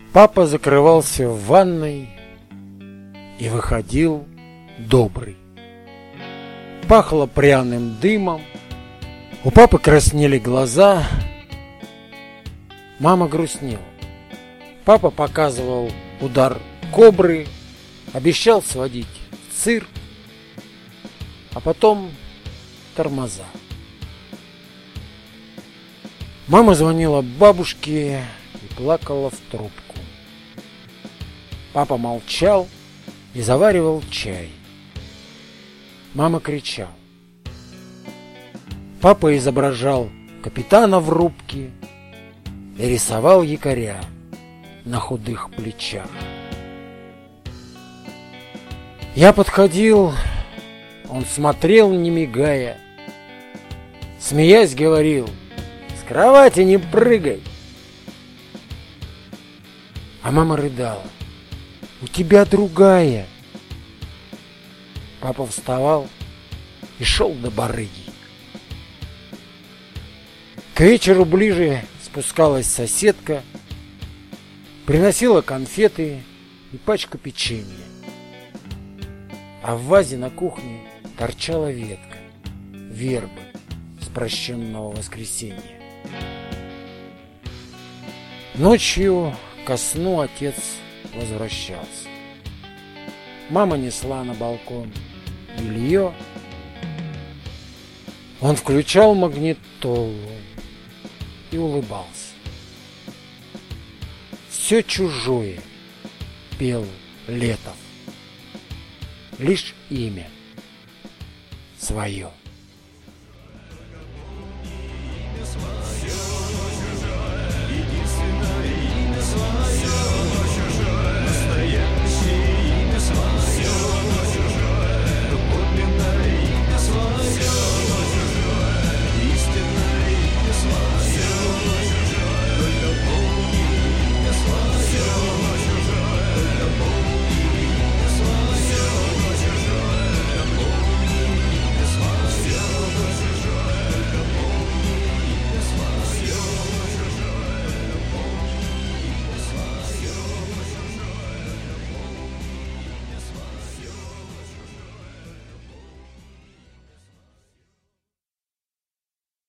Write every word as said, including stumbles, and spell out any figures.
Папа закрывался в ванной и выходил добрый. Пахло пряным дымом, у папы краснели глаза, мама грустнела. Папа показывал удар кобры, обещал сводить в цирк, а потом тормоза. Мама звонила бабушке и плакала в трубку. Папа молчал и заваривал чай. Мама кричала. Папа изображал капитана в рубке и рисовал якоря на худых плечах. Я подходил, он смотрел, не мигая, смеясь, говорил: «С кровати не прыгай!» А мама рыдала: «У тебя другая!» Папа вставал и шел до барыги. К вечеру ближе спускалась соседка, приносила конфеты и пачку печенья. А в вазе на кухне торчала ветка вербы с прощенного воскресенья. Ночью ко сну отец возвращался. Мама несла на балкон белье. Он включал магнитолу и улыбался. Все чужое пел Летов, лишь имя свое.